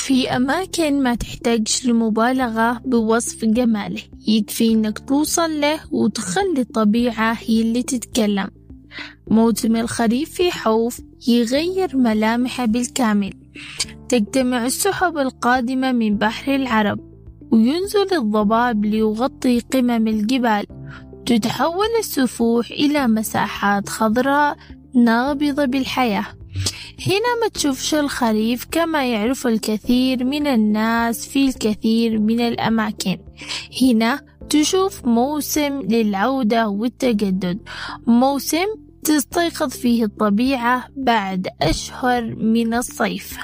في أماكن ما تحتاجش لمبالغة بوصف جماله، يكفي إنك توصل له وتخلي الطبيعة هي اللي تتكلم. موسم الخريف في حوف يغير ملامحه بالكامل، تجتمع السحب القادمة من بحر العرب وينزل الضباب ليغطي قمم الجبال، تتحول السفوح إلى مساحات خضراء نابضة بالحياة. هنا ما تشوفش الخريف كما يعرف الكثير من الناس في الكثير من الأماكن، هنا تشوف موسم للعودة والتجدد، موسم تستيقظ فيه الطبيعة بعد أشهر من الصيف.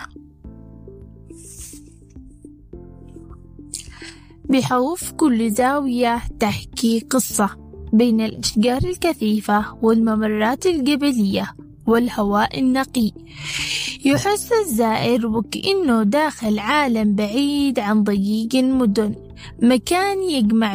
بحوف كل زاوية تحكي قصة، بين الأشجار الكثيفة والممرات الجبلية والهواء النقي، يحس الزائر وكأنه داخل عالم بعيد عن ضيق المدن، مكان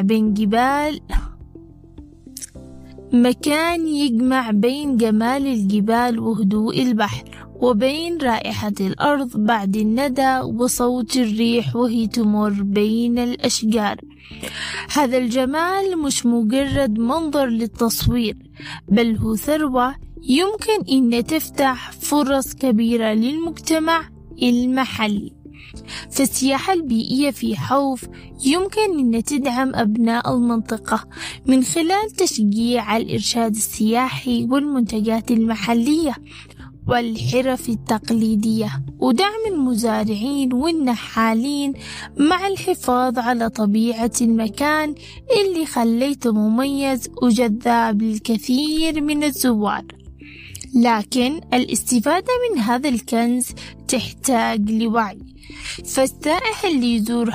يجمع بين جمال الجبال وهدوء البحر، وبين رائحة الأرض بعد الندى وصوت الريح وهي تمر بين الأشجار. هذا الجمال مش مجرد منظر للتصوير، بل هو ثروة يمكن أن تفتح فرص كبيرة للمجتمع المحلي. فالسياحة البيئية في حوف يمكن أن تدعم أبناء المنطقة من خلال تشجيع الإرشاد السياحي والمنتجات المحلية والحرف التقليدية، ودعم المزارعين والنحالين، مع الحفاظ على طبيعة المكان اللي خليته مميز وجذاب للكثير من الزوار. لكن الاستفادة من هذا الكنز تحتاج لوعي، فالسائح اللي يزور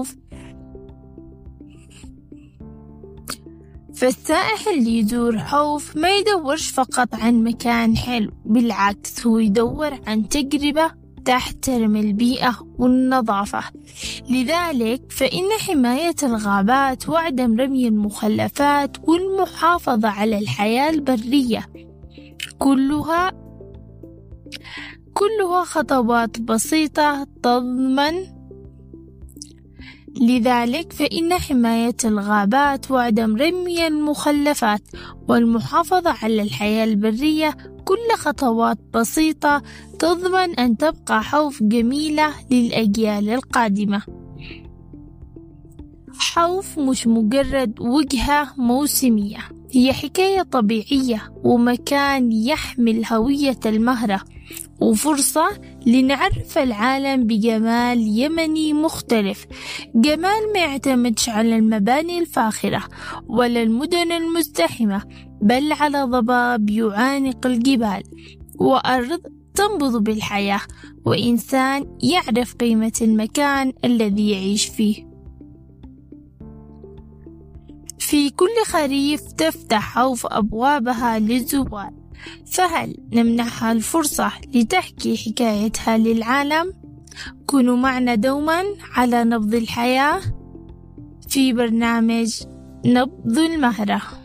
حوف ما يدورش فقط عن مكان حلو، بالعكس هو يدور عن تجربة تحترم البيئة والنظافة. لذلك فإن حماية الغابات وعدم رمي المخلفات والمحافظة على الحياة البرية كلها خطوات بسيطة لذلك فإن حماية الغابات وعدم رمي المخلفات والمحافظة على الحياة البرية كل خطوات بسيطة تضمن أن تبقى حوف جميلة للأجيال القادمة. حوف مش مجرد وجهة موسمية، هي حكاية طبيعية ومكان يحمل هوية المهرة، وفرصة لنعرف العالم بجمال يمني مختلف، جمال ما يعتمدش على المباني الفاخرة ولا المدن المزدحمة، بل على ضباب يعانق الجبال وأرض تنبض بالحياة وإنسان يعرف قيمة المكان الذي يعيش فيه. في كل خريف تفتح حوف أبوابها للزوار، فهل نمنحها الفرصة لتحكي حكايتها للعالم؟ كونوا معنا دوما على نبض الحياة في برنامج نبض المهرة.